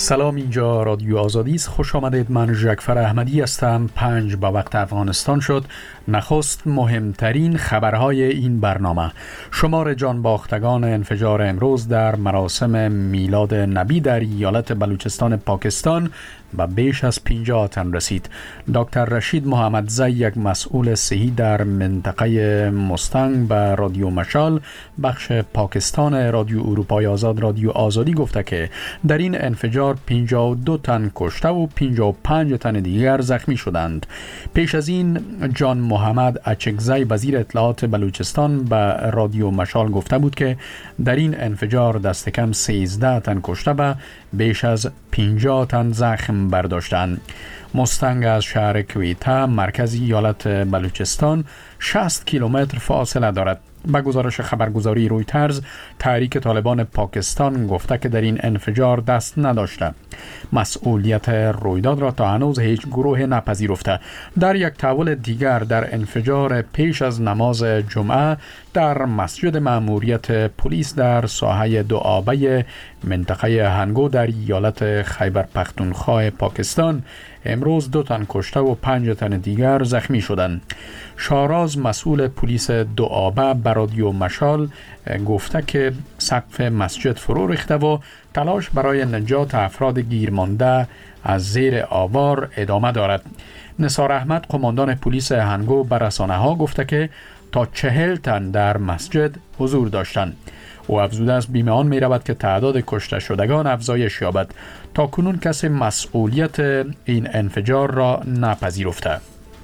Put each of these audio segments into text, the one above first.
سلام، اینجا رادیو آزادی است. خوش آمدید. من ژکفر احمدی هستم. 5 به وقت افغانستان شد. نخست مهمترین خبرهای این برنامه. شمار جانباختگان انفجار امروز در مراسم میلاد نبی در ایالت بلوچستان پاکستان و بیش از 50 تن رسید. دکتر رشید محمدزی، یک مسئول صحی در منطقه مستنگ به رادیو مشال بخش پاکستان رادیو اروپای آزاد رادیو آزادی گفته که در این انفجار 52 تن کشته و 55 تن دیگر زخمی شدند. پیش از این جان محمد اچکزی، وزیر اطلاعات بلوچستان، به رادیو مشال گفته بود که در این انفجار دست کم 13 تن کشته و بیش از 50 تن زخم برداشتند. مستنگ از شهر کویته، مرکز ایالت بلوچستان، 60 کیلومتر فاصله دارد. به گزارش خبرگزاری رویترز، تحریک طالبان پاکستان گفته که در این انفجار دست نداشته. مسئولیت رویداد را تا هنوز هیچ گروه نپذیرفته. در یک تحول دیگر، در انفجار پیش از نماز جمعه در مسجد مأموریت پلیس در ساحه دوآبه منطقه هنگو در ایالت خیبر پختونخوا پاکستان امروز 2 تن کشته و 5 تن دیگر زخمی شدند. شاراز، مسئول پلیس دوآبه، به رادیو مشال گفته که سقف مسجد فرو ریخته و تلاش برای نجات افراد گیرمانده از زیر آوار ادامه دارد. نثار احمد، قماندان پلیس هنگو، به رسانه‌ها گفته که تا 40 تن در مسجد حضور داشتند. او افزوده است بیمه‌آن می رود که تعداد کشته شدگان افزایش یابد. تا کنون کسی مسئولیت این انفجار را نپذیرفته.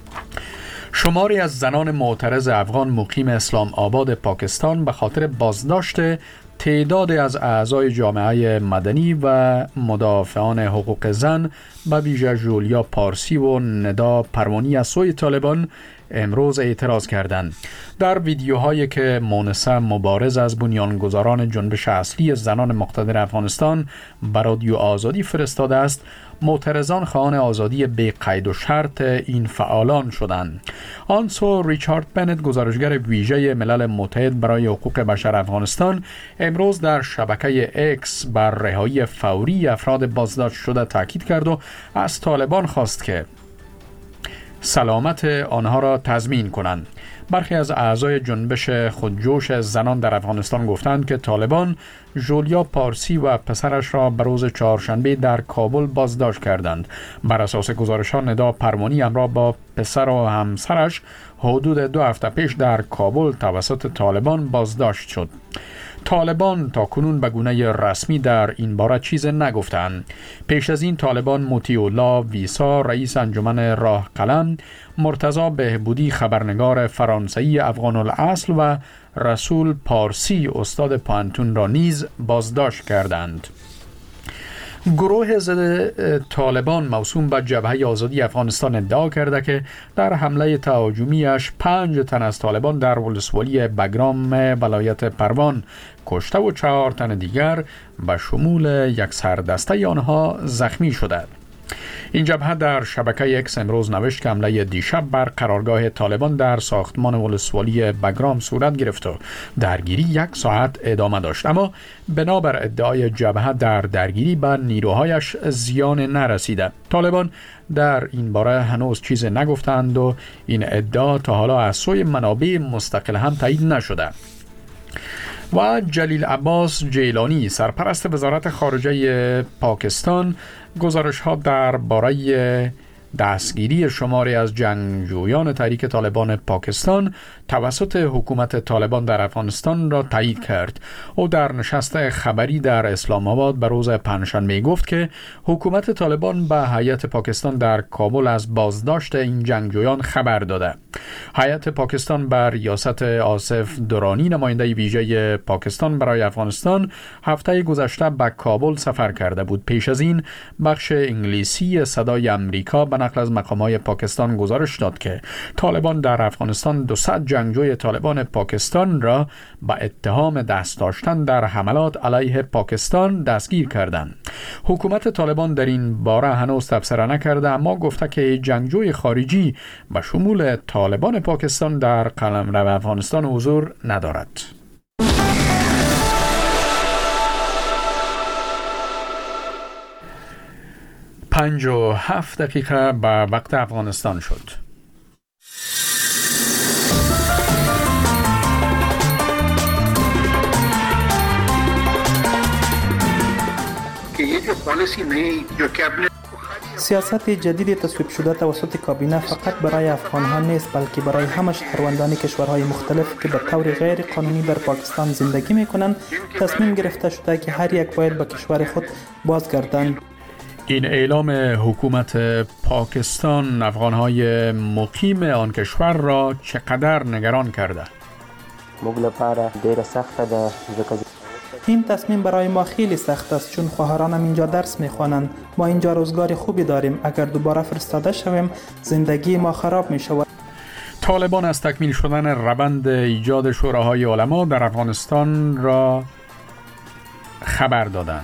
شماری از زنان معترض افغان مقیم اسلام آباد پاکستان به خاطر بازداشت تعدادی از اعضای جامعه مدنی و مدافعان حقوق زن به ویژه جولیا پارسی و ندا پروانی از سوی طالبان امروز اعتراض کردند. در ویدیوهایی که مونسه مبارز از بنیانگذاران جنبش اصلی زنان مقتدر افغانستان به رادیو آزادی فرستاده است، معترضان خواهان آزادی بی قید و شرط این فعالان شدند. آن سو ریچارد بنت، گزارشگر ویژه ملل متحد برای حقوق بشر افغانستان، امروز در شبکه اکس بر رهایی فوری افراد بازداشت شده تاکید کرد و از طالبان خواست که سلامت آنها را تضمین کنند. برخی از اعضای جنبش خودجوش زنان در افغانستان گفتند که طالبان جولیا پارسی و پسرش را به روز چهارشنبه در کابل بازداشت کردند. بر اساس گزارش‌ها، ندا پروانی همراه با پسر و همسرش حدود 2 هفته پیش در کابل توسط طالبان بازداشت شد. طالبان تا کنون به گونه رسمی در این باره چیز نگفتند. پیش از این طالبان مطیع الله ویسا، رئیس انجمن راه قلم، مرتضی بهبودی، خبرنگار فرانسوی افغان الاصل و رسول پارسی، استاد پانتون، را نیز بازداشت کردند. گروه ضد طالبان موسوم به جبهه آزادی افغانستان ادعا کرده که در حمله تهاجمیش 5 تن از طالبان در ولسوالی بگرام ولایت پروان کشته و 4 تن دیگر به شمول یک سردسته آنها زخمی شده. این جبهه در شبکه اکس امروز نوشت که حمله دیشب بر قرارگاه طالبان در ساختمان ولسوالی بگرام صورت گرفت و درگیری 1 ساعت ادامه داشت، اما بنابر ادعای جبهه در درگیری به نیروهایش زیان نرسیده. طالبان در این باره هنوز چیز نگفتند و این ادعا تا حالا از سوی منابع مستقل هم تایید نشده. و جلیل عباس جیلانی، سرپرست وزارت خارجه پاکستان، گزارش‌ها درباره دستگیری شماری از جنگجویان تحریک طالبان پاکستان توسط حکومت طالبان در افغانستان را تایید کرد. او در نشست خبری در اسلام آباد به روز پنجشنبه گفت که حکومت طالبان به هیئت پاکستان در کابل از بازداشت این جنگجویان خبر داده. هیئت پاکستان بر ریاست آصف درانی، نماینده ویژه پاکستان برای افغانستان، هفته گذشته به کابل سفر کرده بود. پیش از این بخش انگلیسی صدای امریکا به نقل از مقامات پاکستان گزارش داد که طالبان در افغانستان 200 جنگجوی طالبان پاکستان را به اتهام دست داشتن در حملات علیه پاکستان دستگیر کردند. حکومت طالبان در این باره هنوز تبصره نکرده، اما گفته که جنگجوی خارجی به شمول طالبان پاکستان در قلمرو افغانستان حضور ندارد. 5:07 به وقت افغانستان شد. سیاست جدید تصویب شده توسط کابینه فقط برای افغان‌ها نیست، بلکه برای همه شهروندان کشورهای مختلف که به طور غیر قانونی در پاکستان زندگی می‌کنند تصمیم گرفته شده که هر یک باید به کشور خود بازگردند. این اعلام حکومت پاکستان افغان‌های مقیم آن کشور را چقدر نگران کرده؟ این تصمیم برای ما خیلی سخت است، چون خواهرانم اینجا درس می‌خوانند. ما اینجا روزگار خوبی داریم. اگر دوباره فرستاده شویم زندگی ما خراب می‌شود. طالبان از تکمیل شدن روند ایجاد شوراهای علما در افغانستان را خبر دادند.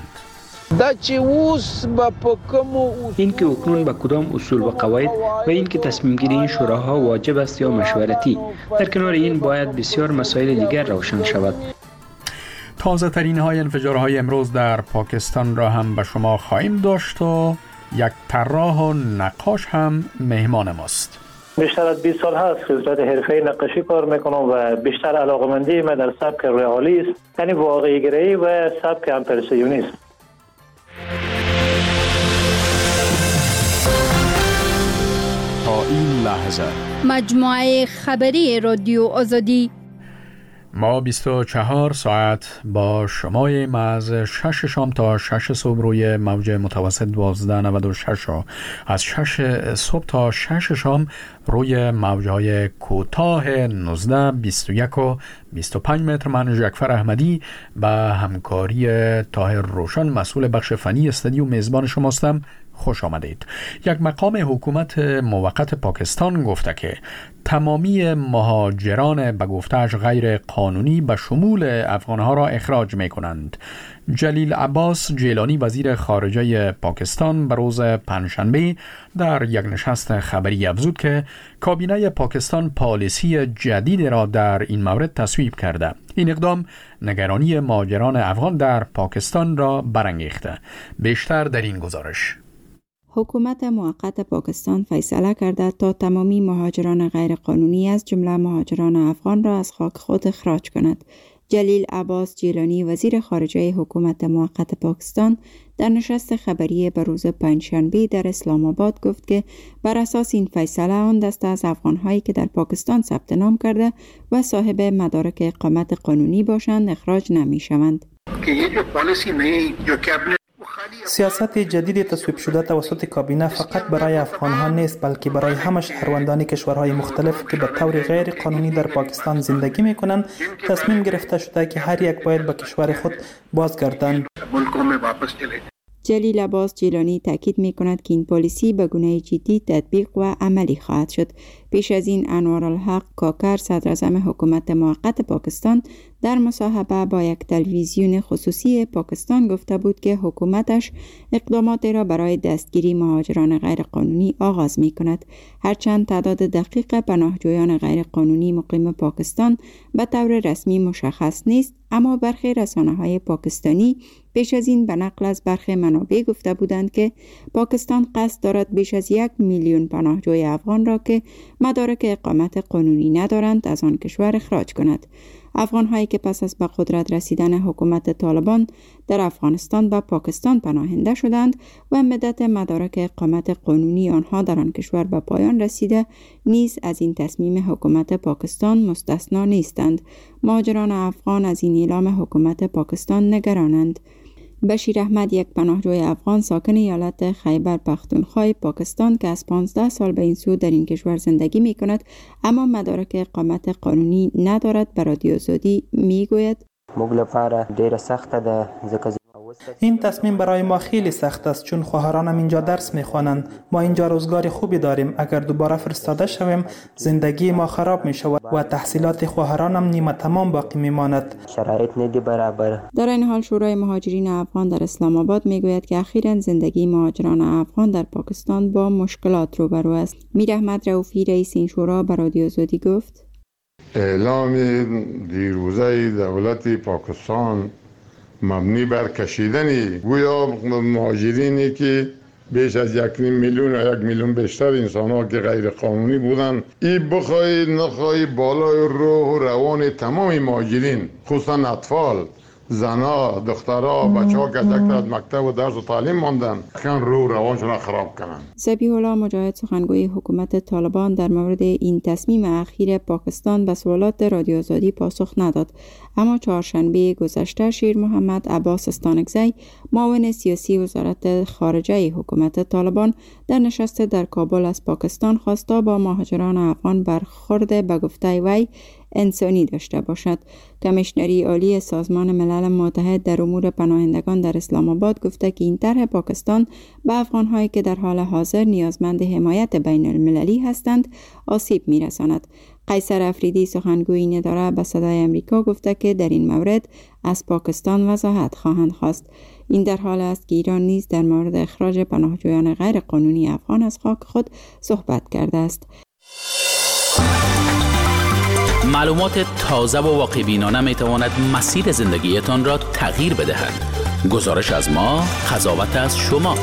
این که اکنون به کدام اصول و قواعد و این که تصمیم گیری این شوراها واجب است یا مشورتی، در کنار این باید بسیار مسائل دیگر روشن شود. تازه ترین های انفجارهای امروز در پاکستان را هم به شما خواهیم داشت و یک طراح و نقاش هم مهمان ماست. بیشتر از 20 سال هست که صورت حرفه‌ای نقاشی کار میکنم و بیشتر علاقه‌مندی من در سبک رئالی است، یعنی واقعی گرایی و سبک امپرسیونیسم. تا این لحظه مجموعه خبری رادیو آزادی ما 24 ساعت با شماییم از 6 شام تا 6 صبح روی موج متوسط 1296 و از 6 صبح تا 6 شام روی موجهای کوتاه 19 21 و 25 متر. من جعفر احمدی با همکاری طاهر روشن مسئول بخش فنی استودیو میزبان شماستم. خوش آمدید. یک مقام حکومت موقت پاکستان گفته که تمامی مهاجران به گفته‌اش غیر قانونی به شمول افغانها را اخراج می کنند. جلیل عباس جیلانی وزیر خارجه پاکستان به روز پنجشنبه در یک نشست خبری افزود که کابینه پاکستان پالیسی جدید را در این مورد تصویب کرده. این اقدام نگرانی مهاجران افغان در پاکستان را برانگیخته. بیشتر در این گزارش. حکومت موقت پاکستان فیصله کرده تا تمامی مهاجران غیرقانونی از جمله مهاجران افغان را از خاک خود اخراج کند. جلیل عباس جیلانی وزیر خارجه حکومت موقت پاکستان در نشست خبری به روز پنجشنبه در اسلام آباد گفت که بر اساس این فیصله آن دسته از افغان‌هایی که در پاکستان ثبت نام کرده و صاحب مدارک اقامت قانونی باشند اخراج نمی‌شوند. سیاست جدید تصویب شده توسط کابینه فقط برای افغان‌ها نیست، بلکه برای همه شهروندان کشورهای مختلف که به طور غیر قانونی در پاکستان زندگی می‌کنند تصمیم گرفته شده که هر یک باید به کشور خود بازگردند. جلیل عباس جیلانی تاکید می‌کند که این پالیسی به گونه جدی تطبیق و عملی خواهد شد. پیش از این انوارالحق کاکر صدر اعظم حکومت موقت پاکستان در مصاحبه با یک تلویزیون خصوصی پاکستان گفته بود که حکومتش اقداماتی را برای دستگیری مهاجران غیرقانونی آغاز می‌کند. هرچند تعداد دقیق پناهجویان غیرقانونی مقیم پاکستان به طور رسمی مشخص نیست، اما برخی رسانه‌های پاکستانی پیش از این به نقل از برخی منابع گفته بودند که پاکستان قصد دارد بیش از 1 میلیون پناهجوی افغان را که مدارک اقامت قانونی ندارند از آن کشور اخراج کند. افغان‌هایی که پس از به قدرت رسیدن حکومت طالبان در افغانستان به پاکستان پناهنده شدند و مدت مدارک اقامت قانونی آنها در آن کشور به پایان رسیده نیز از این تصمیم حکومت پاکستان مستثنا نیستند. مهاجران افغان از این اعلام حکومت پاکستان نگرانند. بشیر احمد یک پناهجوی افغان ساکن ایالت خیبر پختونخوا پاکستان که از 15 سال به این سو در این کشور زندگی می کند اما مدارک اقامت قانونی ندارد به رادیو آزادی می گوید این تصمیم برای ما خیلی سخت است، چون خواهرانم اینجا درس می‌خوانند. ما اینجا روزگار خوبی داریم. اگر دوباره فرستاده شویم زندگی ما خراب می‌شود و تحصیلات خواهرانم نیمه تمام باقی می‌ماند. شرایط ندی برابر. در این حال شورای مهاجرین افغان در اسلام آباد می‌گوید که اخیراً زندگی مهاجران افغان در پاکستان با مشکلات روبرو است. میر احمد رؤوفی رئیس این شورا به رادیو آزادی گفت: اعلام دیروزه دولت پاکستان مبنی بر کشیدن گویا مهاجرینی که بیش از 1.5 میلیون یا 1 میلیون بیشتر انسان ها که غیر قانونی بودن، این بخوای نخوای بالای روح و روان تمام مهاجرین، خصوصا اطفال، زنا، دخترها، بچه‌ها که از مکتب و درس و تعلیم ماندن، کن روح روانشون خراب کنن. ذبیح الله مجاهد سخنگوی حکومت طالبان در مورد این تصمیم اخیر پاکستان به سوالات رادیو آزادی پاسخ نداد، اما چهارشنبه گذشته شیر محمد عباس استانکزی، معاون سیاسی وزارت خارجه حکومت طالبان، در نشست در کابل از پاکستان خواست تا با مهاجران افغان برخورد به گفته وی انسانی داشته باشد. کمیشنری عالی سازمان ملل متحد در امور پناهندگان در اسلام آباد گفته که این طرح پاکستان به افغان‌هایی که در حال حاضر نیازمند حمایت بین المللی هستند آسیب می‌رساند. قیصر افریدی سخنگوی این اداره به صدای امریکا گفته که در این مورد از پاکستان وضاحت خواهند خواست. این در حال است که ایران نیز در مورد اخراج پناهجویان غیر قانونی افغان از خاک خود صحبت کرده است. معلومات تازه و واقع‌بینانه می‌تواند مسیر زندگیتان را تغییر بدهد. گزارش از ما، قضاوت از شما.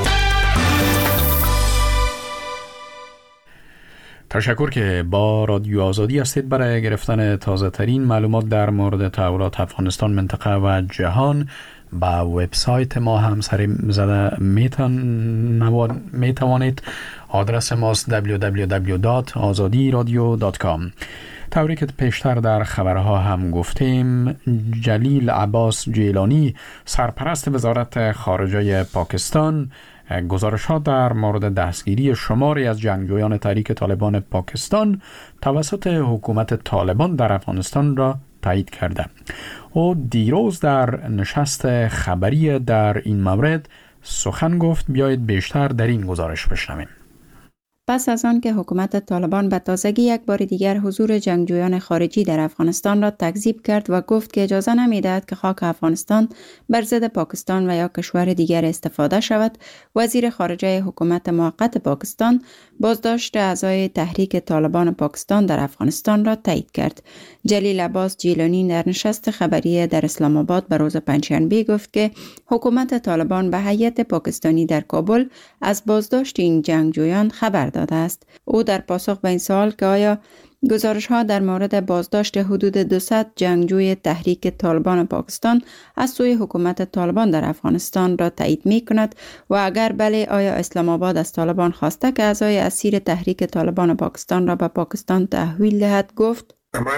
تشکر که با رادیو آزادی هستید. برای گرفتن تازه ترین معلومات در مورد تحولات افغانستان، منطقه و جهان به وبسایت ما هم سری زده میتوانید. آدرس ماست www.azadiradio.com. طوری که پیشتر در خبرها هم گفتیم، جلیل عباس جیلانی، سرپرست وزارت خارجه پاکستان، گزارش‌ها در مورد دستگیری شماری از جنگجویان تحریک طالبان پاکستان توسط حکومت طالبان در افغانستان را تایید کرده. او دیروز در نشست خبری در این مورد سخن گفت. بیایید بیشتر در این گزارش بشنویم. پس از آن که حکومت طالبان به تازگی یک بار دیگر حضور جنگجویان خارجی در افغانستان را تکذیب کرد و گفت که اجازه نمی‌دهد که خاک افغانستان بر ضد پاکستان و یا کشور دیگر استفاده شود، وزیر خارجه حکومت موقت پاکستان بازداشت اعضای تحریک طالبان پاکستان در افغانستان را تایید کرد. جلیل عباس جیلانی در نشست خبری در اسلام آباد به روز پنجشنبه گفت که حکومت طالبان به هیئت پاکستانی در کابل از بازداشت این جنگجویان خبر داده است. او در پاسخ به این سوال که آیا گزارش‌ها در مورد بازداشت حدود 200 جنگجوی تحریک طالبان پاکستان از سوی حکومت طالبان در افغانستان را تایید می‌کند و اگر بله، آیا اسلام آباد از طالبان خواسته که اعضای اسیر تحریک طالبان پاکستان را به پاکستان تحویل دهد، گفت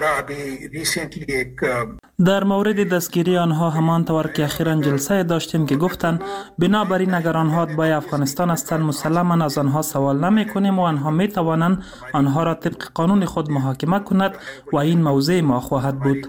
در مورد دستگیری آنها همان طور که اخیراً جلسه داشتیم که گفتند بنابراین اگر آنها به افغانستان هستند مسلماً از آنها سوال نمی کنیم و آنها می توانند آنها را طبق قانون خود محاکمه کند و این موضع ما خواهد بود.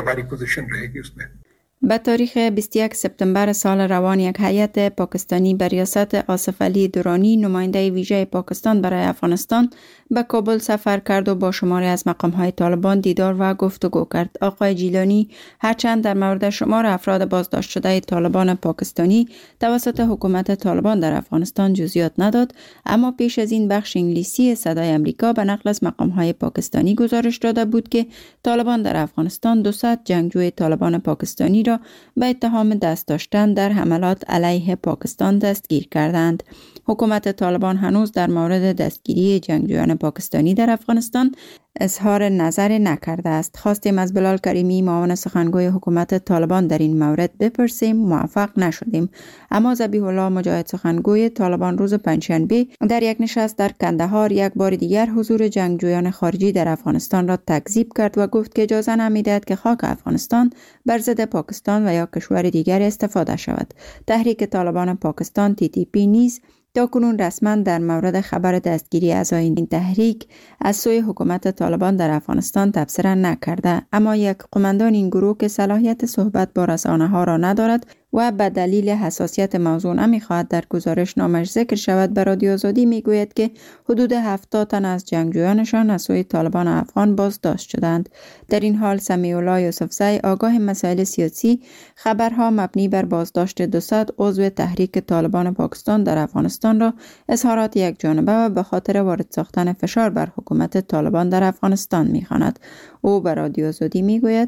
به تاریخ 21 سپتامبر سال روان یک هیئت پاکستانی به ریاست آصف علی درانی، نماینده ویژه پاکستان برای افغانستان، به کابل سفر کرد و با شماری از مقام‌های طالبان دیدار و گفتگو کرد. آقای جیلانی هرچند در مورد شمار افراد بازداشت شده طالبان پاکستانی توسط حکومت طالبان در افغانستان جزئیات نداد، اما پیش از این بخش انگلیسی صدای امریکا به نقل از مقام‌های پاکستانی گزارش داده بود که طالبان در افغانستان 200 جنگجوی طالبان پاکستانی را به اتهام دست داشتن در حملات علیه پاکستان دستگیر کردند. حکومت طالبان هنوز در مورد دستگیری جنگجویان پاکستانی در افغانستان اظهار نظر نکرده است. خواستیم از بلال کریمی، معاون سخنگوی حکومت طالبان، در این مورد بپرسیم، موفق نشدیم. اما ذبیح الله مجاهد سخنگوی طالبان روز پنجشنبه در یک نشست در کندهار یک بار دیگر حضور جنگجویان خارجی در افغانستان را تکذیب کرد و گفت که اجازه نمی‌دهد که خاک افغانستان بر ضد پاکستان و یا کشور دیگر استفاده شود. تحریک طالبان پاکستان TTP نیز تاکنون رسما در مورد خبر دستگیری اعضای این تحریک از سوی حکومت طالبان در افغانستان تبصره نکرده، اما یک قماندان این گروه که صلاحیت صحبت با رسانه‌ها را ندارد و به دلیل حساسیت موضوع نمی‌خواهد در گزارش نامش ذکر شود، به رادیو آزادی میگوید که حدود 70 تن از جنگجویانشان از سوی طالبان افغان بازداشت شدند. در این حال سمیع الله یوسفزی، آگاه مسائل سیاسی، خبرها مبنی بر بازداشت 200 عضو تحریک طالبان پاکستان در افغانستان را اظهارات یک جانبه و به خاطر وارد ساختن فشار بر حکومت طالبان در افغانستان می‌خواند. او به رادیو آزادی میگوید: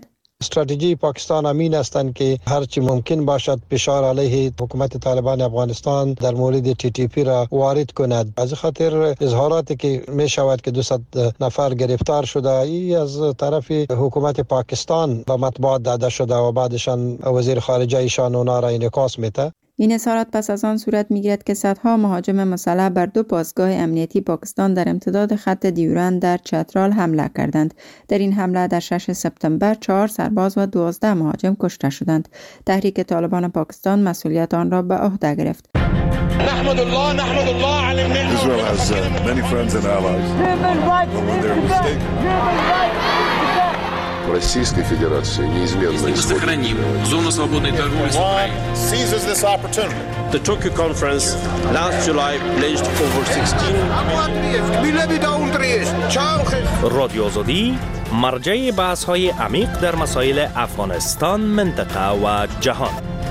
استراتژی پاکستان امین هستند که هرچی ممکن باشد فشار علیه حکومت طالبان افغانستان در مورد TTP را وارد کند. از خاطر اظهاراتی که می شود که 200 نفر گرفتار شده ای از طرف حکومت پاکستان به مطبوعات داده شده و بعدشان وزیر خارجه ایشان اونا را انعکاس میده. این اظهارات پس از آن صورت میگیرد که صدها مهاجم مسلح بر 2 پاسگاه امنیتی پاکستان در امتداد خط دیورند در چترال حمله کردند. در این حمله در 6 سپتامبر 4 سرباز و 12 مهاجم کشته شدند. تحریک طالبان پاکستان مسئولیت آن را به عهده گرفت. نحمد الله علی النعمة. Israel has many friends and allies. When they're mistaken. Российской Федерации неизменно сохраним зону свободной торговли с Украиной. Seizes this opportunity. The Tokyo conference last July pledged over 16 رادیو آزادی مرجع بحث‌های عمیق در مسائل افغانستان، منطقه و جهان.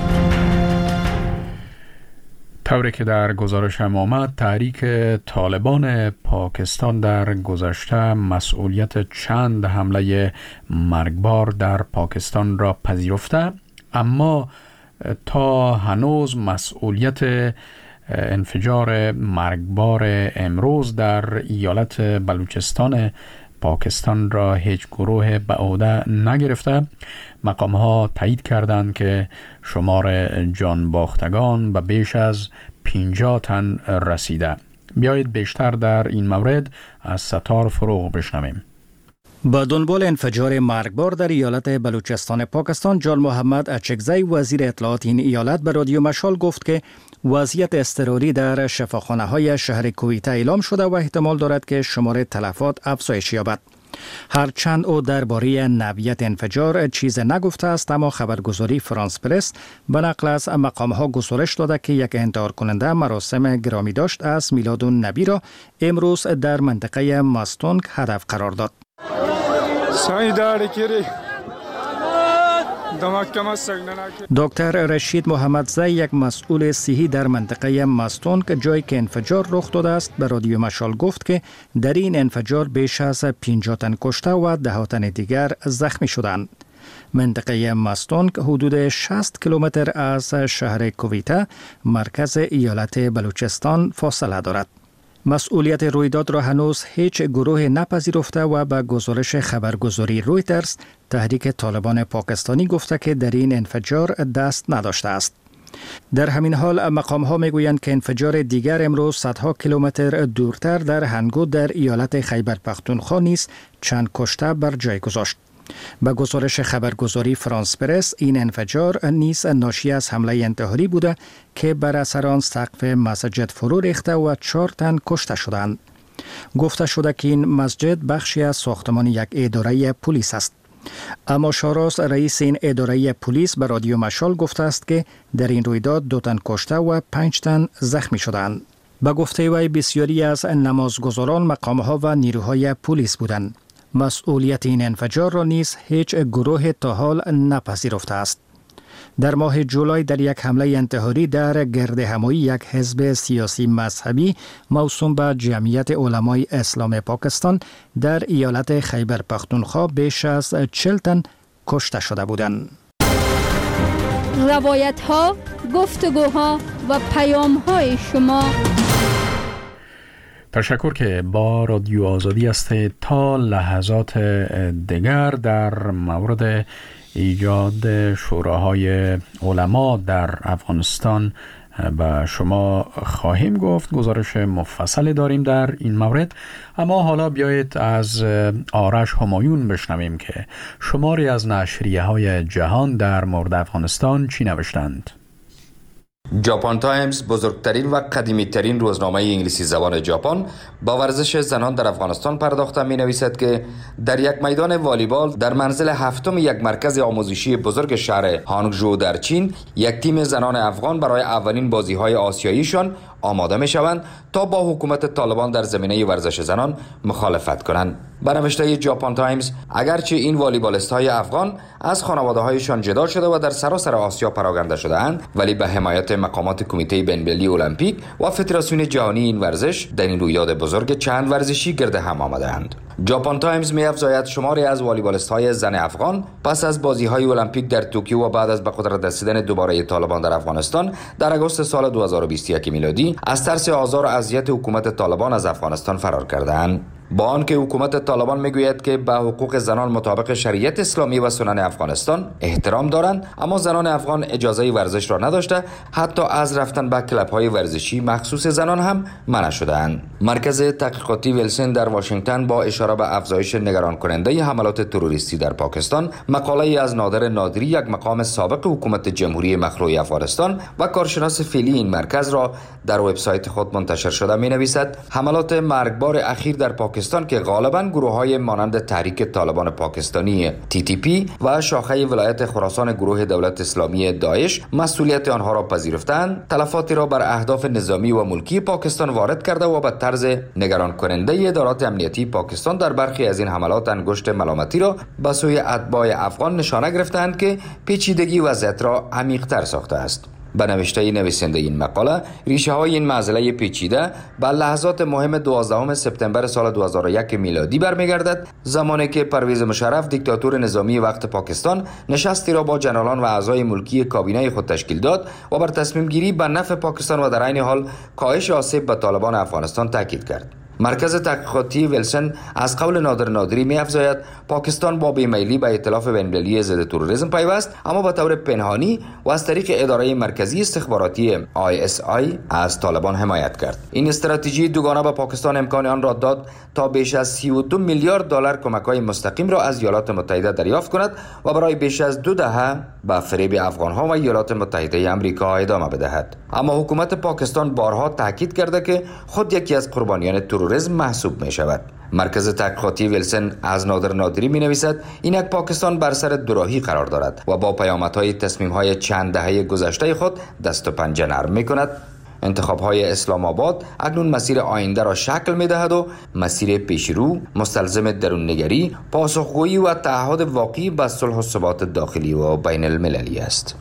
طوری که در گزارش هم آمد، تحریک طالبان پاکستان در گذشته مسئولیت چند حمله مرگبار در پاکستان را پذیرفته، اما تا هنوز مسئولیت انفجار مرگبار امروز در ایالت بلوچستان پاکستان را هیچ گروه به عهده نگرفته. مقام‌ها تایید کردند که شمار جان باختگان به بیش از 50 تن رسیده. بیایید بیشتر در این مورد از ستار فروغ بشنویم. با دنبال انفجار مرگبار در ایالت بلوچستان پاکستان، جان محمد اچکزی وزیر اطلاعات این ایالت به رادیو مشال گفت که وضعیت اضطراری در شفاخانه‌های شهر کویته اعلام شده و احتمال دارد که شمار تلفات افزایش یابد. هرچند او درباره نوعیت انفجار چیز نگفته است، اما خبرگزاری فرانس پرس به نقل از مقام‌ها گزارش داده که یک انتحار کننده مراسم گرامی داشت از میلادالنبی را امروز در منطقه ماستونگ هدف قرار داد. دکتر رشید محمدزی، یک مسئول صحی در منطقه ماستونگ جایی که انفجار رخ داده است، به رادیو مشال گفت که در این انفجار بیش از 50 تن کشته و 10 تن دیگر زخمی شدند. منطقه ماستونگ حدود 60 کیلومتر از شهر کویته مرکز ایالت بلوچستان فاصله دارد. مسئولیت رویداد را هنوز هیچ گروه نپذیرفته و به گزارش خبرگزاری رویترز، تحریک طالبان پاکستانی گفته که در این انفجار دست نداشته است. در همین حال مقام‌ها میگویند که انفجار دیگر امروز صدها کیلومتر دورتر در هنگو در ایالت خیبر پختونخوا نیز چند کشته بر جای گذاشت. به گزارش خبرگزاری فرانس پرس، این انفجار نیز ناشی از حمله انتحاری بوده که بر اثر آن سقف مسجد فرو ریخته و 4 تن کشته شدند. گفته شده که این مسجد بخشی از ساختمان یک اداره پلیس است. اما شاراز، رئیس این اداره پلیس، به رادیو مشال گفته است که در این رویداد 2 تن کشته و 5 تن زخمی شدند. به گفته وی بسیاری از نمازگزاران مقام‌ها و نیروهای پلیس بودند. مسئولیت این انفجار را نیز هیچ گروه تا حال نپذیرفته است. در ماه جولای در یک حمله انتحاری در گردهمایی یک حزب سیاسی مذهبی موسوم به جمعیت علمای اسلام پاکستان در ایالت خیبر پختونخوا بیش از 40 تن کشته شده بودند. روایت‌ها، گفتگوها و پیام‌های شما. تشکر که با رادیو آزادی هستید. تا لحظات دیگر در مورد ایجاد شوراهای علما در افغانستان با شما خواهیم گفت. گزارش مفصلی داریم در این مورد، اما حالا بیایید از آرش همایون بشنویم که شماری از نشریه‌های جهان در مورد افغانستان چی نوشتند. ژاپن تایمز، بزرگترین و قدیمی‌ترین روزنامه انگلیسی زبان ژاپن، با ورزش زنان در افغانستان پرداخته می‌نویسد که در یک میدان والیبال در منزل هفتم یک مرکز آموزشی بزرگ شهر هانگژو در چین، یک تیم زنان افغان برای اولین بازی‌های آسیاییشان آماده می‌شوند تا با حکومت طالبان در زمینه ورزش زنان مخالفت کنند. به نوشته ژاپن تایمز، اگرچه این والیبالیست‌های افغان از خانواده‌هایشان جدا شده و در سراسر آسیا پراگنده شده‌اند، ولی به حمایت مقامات کمیته بین‌المللی المپیک و فدراسیون جهانی این ورزش در این رویداد بزرگ چند ورزشی گرد هم آمده‌اند. ژاپن تایمز می‌افزاید شماری از والیبالیست‌های زن افغان پس از بازی‌های المپیک در توکیو و بعد از به قدرت رسیدن دوباره طالبان در افغانستان در آگوست سال 2021 میلادی از ترس آزار و اذیت حکومت طالبان از افغانستان فرار کردند. با آنکه حکومت طالبان میگوید که به حقوق زنان مطابق شریعت اسلامی و سنن افغانستان احترام دارند، اما زنان افغان اجازه ورزش را نداشته، حتی از رفتن به کلب‌های ورزشی مخصوص زنان هم منع شدند. مرکز تحقیقاتی ویلسن در واشنگتن با اشاره به افزایش نگران کننده حملات تروریستی در پاکستان مقاله از نادر نادری، یک مقام سابق حکومت جمهوری مخلوع افغانستان و کارشناس فعلی این مرکز را در وبسایت خود منتشر شده می‌نویسد حملات مرگبار اخیر در پاکستان که غالباً گروه‌های مانند تحریک طالبان پاکستانی TTP و شاخه ولایت خراسان گروه دولت اسلامی داعش مسئولیت آنها را پذیرفتند، تلفاتی را بر اهداف نظامی و ملکی پاکستان وارد کرده و به طرز نگران کننده ادارات امنیتی پاکستان در برخی از این حملات انگشت ملامتی را به سوی اتباع افغان نشانه گرفتند که پیچیدگی وضعیت را عمیق‌تر ساخته است. به نوشته نویسنده این مقاله، ریشه های این معضله پیچیده به لحظات مهم 12 سپتامبر سال 2001 میلادی برمیگردد، زمانی که پرویز مشرف دیکتاتور نظامی وقت پاکستان نشستی را با جنرالان و اعضای ملکی کابینه خود تشکیل داد و بر تصمیم گیری به نفع پاکستان و در عین حال کاهش آسیب به طالبان افغانستان تاکید کرد. مرکز تحقیقاتی ویلسن از قول نادر نادری می‌افزاید پاکستان با بیمیلی به ائتلاف بین‌المللی ضد تروریسم پیوست، اما به طور پنهانی و از طریق اداره مرکزی استخباراتی ISI از طالبان حمایت کرد. این استراتژی دوگانه به پاکستان امکان آن را داد تا بیش از 32 میلیارد دلار کمک‌های مستقیم را از ایالات متحده دریافت کند و برای بیش از 2 دهه به فریب افغان‌ها و ایالات متحده آمریکا ادامه بدهد. اما حکومت پاکستان بارها تاکید کرده که خود یکی از قربانیان تروریسم محسوب می شود. مرکز تحقیقاتی ویلسن از نادر نادری می نویسد اینک پاکستان بر سر دوراهی قرار دارد و با پیامدهای تصمیم‌های چند دهه گذشته خود دست و پنجه نرم می کند. انتخاب‌های اسلام آباد اکنون مسیر آینده را شکل می‌دهد و مسیر پیشرو مستلزم درون‌نگری، پاسخگویی و تعهد واقعی به صلح و ثبات داخلی و بین المللی است.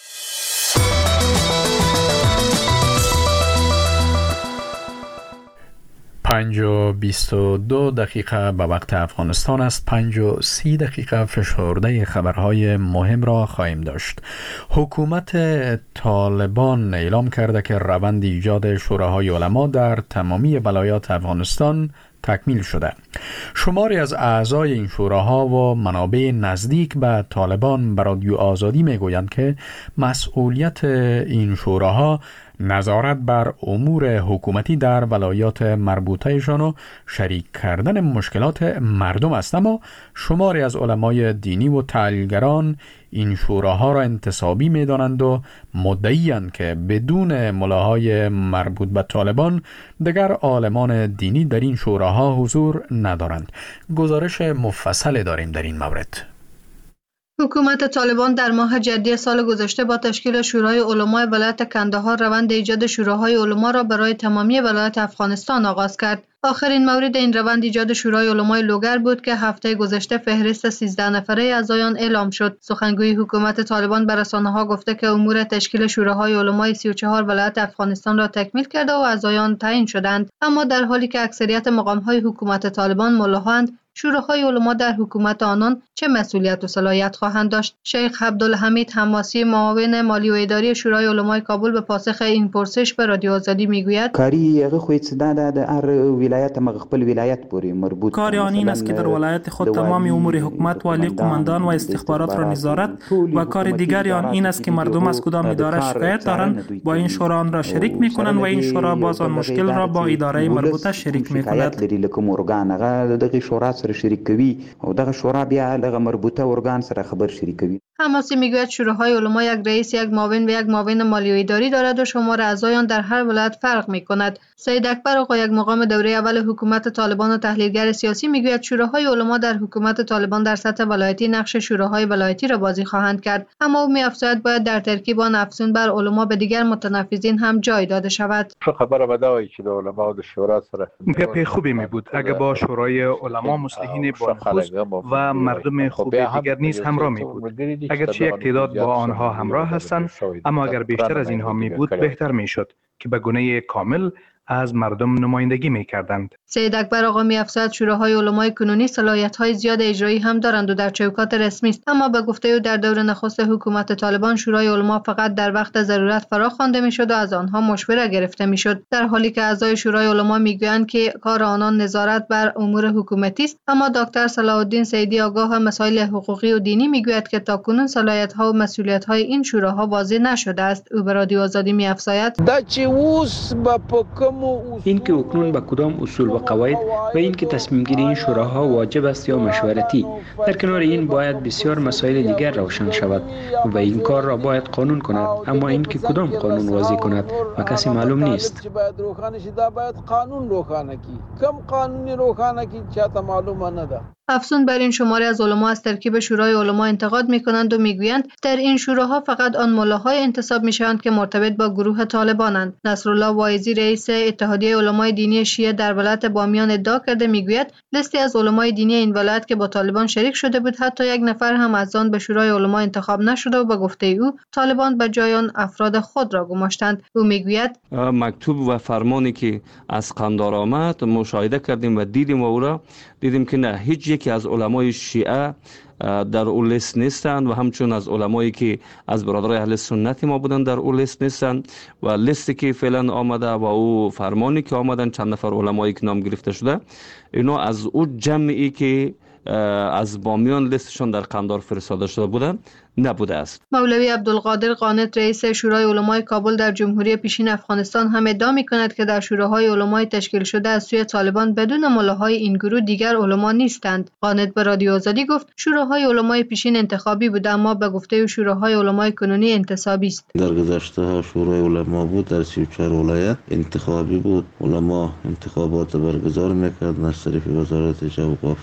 5:22 دقیقه به وقت افغانستان است. 5:30 دقیقه فشرده خبرهای مهم را خواهیم داشت. حکومت طالبان اعلام کرده که روند ایجاد شوراهای علما در تمامی ولایات افغانستان تکمیل شده. شماری از اعضای این شوراها و منابع نزدیک به طالبان به رادیو آزادی میگویند که مسئولیت این شوراها نظارت بر امور حکومتی در ولایات مربوطهشان و شریک کردن مشکلات مردم است، اما شماری از علمای دینی و تحلیلگران این شوراها را انتصابی می دانند و مدعی‌اند که بدون ملاهای مربوط به طالبان دیگر عالمان دینی در این شوراها حضور ندارند. گزارش مفصل داریم در این مورد. حکومت طالبان در ماه جدی سال گذشته با تشکیل شورای علمای ولایت کندهار روند ایجاد شوراهای علما را برای تمامی ولایت افغانستان آغاز کرد. آخرین مورد این روند ایجاد شورای علمای لوگر بود که هفته گذشته فهرست 13 نفره از آن اعلام شد. سخنگوی حکومت طالبان به رسانه‌ها گفته که امور تشکیل شوراهای علمای 34 ولایت افغانستان را تکمیل کرده و از آن تعیین شدند، اما در حالی که اکثریت مقام‌های حکومت طالبان ملاهاند، شوراهای علما در حکومت آنان چه مسئولیت و صلاحیت خواهند داشت؟ شیخ عبدالحمید حماسی معاون مالی و اداری شورای علمای کابل به پاسخ این پرسش به رادیو آزادی میگوید کاری هغه خو د هر ولایت مغخپل ولایت پوری مربوط کار آن این است که در ولایت خود تمام امور حکومت والی قماندان و استخبارات را نظارت و کار دیگری آن این است که مردم از کدام اداره شکایت دارند با این شورا آن را شریک میکنند و این شورا باز آن مشکل را با اداره مربوطه شریک میکند. شریک کوي او دغه شورا بیا دغه مربوطه ارگان سره خبر شریکوي. حماسی میگوید شوراهای علما یک رئیس، یک معاون و یک معاون مالی و اداری دارد و شمار اعضایان در هر ولایت فرق میکند. سید اکبر آقا، یک مقام دوره اول حکومت طالبان و تحلیلگر سیاسی، میگوید شوراهای علما در حکومت طالبان در سطح ولایتی نقش شوراهای ولایتی را بازی خواهند کرد، اما او میافزاید باید در ترکیب آن افزون بر علما به دیگر متنفذین هم جای داده شود. خبر بدایی که علما و شورا سره پی خوبی می بود اگر با شورای علما مصلحین با نفوذ و مردم خوب دیگر نیز همراه می بود. اگرچه یک تعداد با آنها همراه هستند، اما اگر بیشتر از اینها می بود بهتر می شد که به گونه کامل از مردم نمایندگی می‌کردند. سید اکبر آقا می‌افزاید شوراهای علمای کنونی صلاحیت‌های زیاد اجرایی هم دارند و در چوکات رسمی است، اما به گفته او در دور نخست حکومت طالبان شورای علما فقط در وقت ضرورت فراخوانده می‌شد و از آنها مشوره گرفته می‌شد، در حالی که اعضای شورای علما می‌گویند که کار آنان نظارت بر امور حکومتی است. اما دکتر صلاح الدین سیدی آگاه مسائل حقوقی و دینی می‌گوید که تاکنون صلاحیت‌ها و مسئولیت‌های این شوراها واضح نشده است. او به رادیو آزادی می‌افزاید این که اکنون به کدام اصول و قواعد و این که تصمیم گیری این شوراها واجب است یا مشورتی، در کنار این باید بسیار مسائل دیگر روشن شود و این کار را باید قانون کند، اما این که کدام قانون وضع کند و کسی معلوم نیست. افزون بر این شماری از علما از ترکیب شورای علما انتقاد می‌کنند و می‌گویند در این شوراها فقط آن ملاهای انتصاب می‌شوند که مرتبط با گروه طالبانند. نصرالله واعظی رئیس اتحادیه علمای دینی شیعه در ولایت بامیان ادعا کرده می‌گوید لیستی از علمای دینی این ولایت که با طالبان شریک شده بود حتی یک نفر هم از آن به شورای علما انتخاب نشده و به گفته او طالبان به جای آن افراد خود را گماشتند. او می‌گوید مکتوب و فرمانی که از قندار آمد مشاهده کردیم و دیدیم که نه هیچ یکی از علمای شیعه در اون لیست نیستند و همچون از علمایی که از برادرای اهل سنت ما بودن در اون لیست نیستند و لیستی که فعلا آمده و او فرمانی که آمدن چند نفر علمایی که نام گرفته شده اینا از اون جمعی که از بامیان لیستشون در قندار فرستاده شده بودن نبوده است. مولوی عبدالقادر قانت رئیس شورای علمای کابل در جمهوری پیشین افغانستان هم ادعا می‌کند که در شوراهای علمای تشکیل شده از سوی طالبان بدون ملاهای این گروه دیگر علما نیستند. قانت به رادیو آزادی گفت شوراهای علمای پیشین انتخابی بود، اما به گفته او شوراهای علمای کنونی انتصابی است. در گذشته ها شورای علما بود، در 34 ولایت انتخابی بود. علما انتخابات برگزار می‌کردند از طریق وزارت اوقاف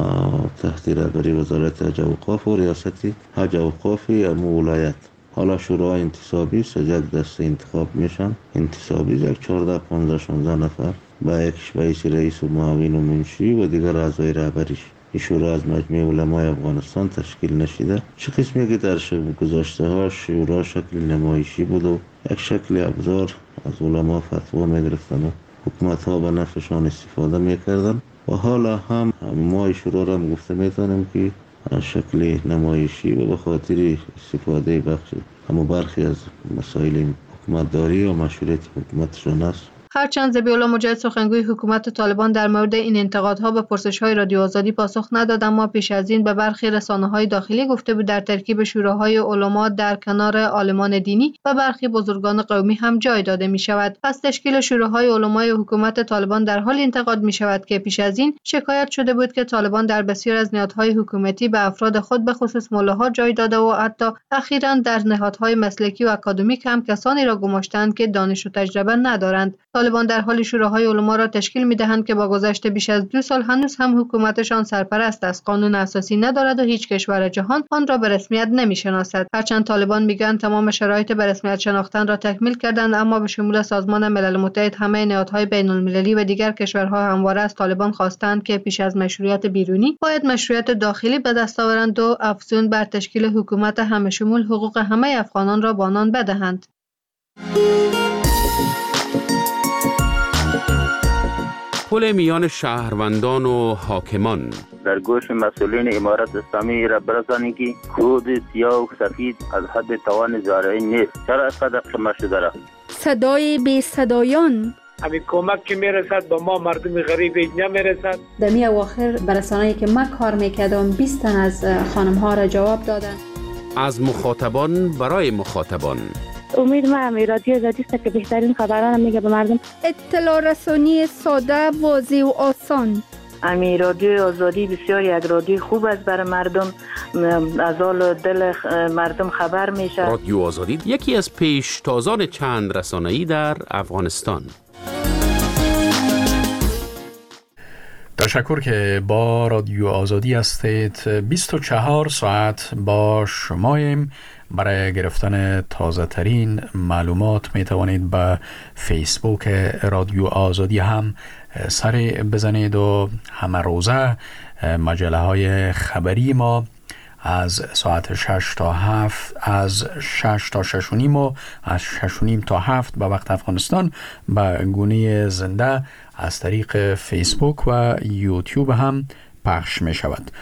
تحت رهبری وزارت اوقاف و ریاست حج اوقافی امو ولایت. حالا شورا انتصابی است، یک دسته انتخاب میشن انتصابی، یک 14 15 16 نفر با یک رئیس و معاون و منشی و دیگر اعضای رهبریش. این شورا از مجمع علمای افغانستان تشکیل نشده. چه قسمی که در گذشته ها شورا شکل نمایشی بود و یک شکل ابزار از علما فتوا میگرفتن و حکومت ها به نفعشان استفاده میکردن و حالا هم ما شورا را گفته میتونیم که شکل نمایشی و به خاطر استفاده بخش اما برخی از مسائل حکومتداری و مشروعیت حکومتشان است. هرچند ذبیح الله مجاهد سخنگوی حکومت طالبان در مورد این انتقادها به پرسش‌های رادیو آزادی پاسخ نداد، اما پیش از این به برخی رسانه‌های داخلی گفته بود در ترکیب شوراهای علما در کنار عالمان دینی و برخی بزرگان قومی هم جای داده می‌شود. پس تشکیل شوراهای علمای حکومت طالبان در حال انتقاد می‌شود که پیش از این شکایت شده بود که طالبان در بسیار از نهادهای حکومتی به افراد خود به خصوص ملاها جای داده و حتی اخیراً در نهادهای مسلکی و اکادمیک هم کسانی را گماشتند که دانش و تجربه ندارند. طالبان در حال شوراهای علما را تشکیل می‌دهند که با گذشت بیش از 2 سال هنوز هم حکومتشان سرپرست است، قانون اساسی ندارد و هیچ کشور جهان آن را به رسمیت نمی‌شناسد. هرچند طالبان می‌گویند تمام شرایط به رسمیت شناختن را تکمیل کردند، اما به شمول سازمان ملل متحد همه نهادهای بین‌المللی و دیگر کشورها همواره از طالبان خواستند که پیش از مشروعیت بیرونی باید مشروعیت داخلی به دست آورند و افزون بر تشکیل حکومت همه شمول حقوق همه افغانان را به آنان بدهند. پل میان شهروندان و حاکمان در گوش مسئولین امارت اسلامی را برسانید که کود سیاه و سفید از حد توان زارعی نیست. چرا اینقدر شما شده را؟ صدای بی صدایان همین کمک که میرسد به ما مردم غریب نمیرسد. دمی اواخر برسانه‌ای که من کار میکردم 20 تن از خانم ها را جواب دادن. از مخاطبان برای مخاطبان. امید ما رادیو آزادی است که بهترین خبران میگه به مردم. اطلاع رسانی ساده، واضح و آسان. رادیو آزادی بسیار یک رادیو خوب است برای مردم، از حال دل مردم خبر میشه. رادیو آزادی یکی از پیشتازان چند رسانه‌ای در افغانستان. تشکر که با رادیو آزادی هستید. 24 ساعت با شماییم. برای گرفتن تازه ترین معلومات می توانید به فیسبوک رادیو آزادی هم سر بزنید و همه روزه مجله های خبری ما از ساعت 6 تا 7، از 6 تا 6 و نیم و از 6 و نیم تا 7 به وقت افغانستان به گونه زنده از طریق فیسبوک و یوتیوب هم پخش می شود.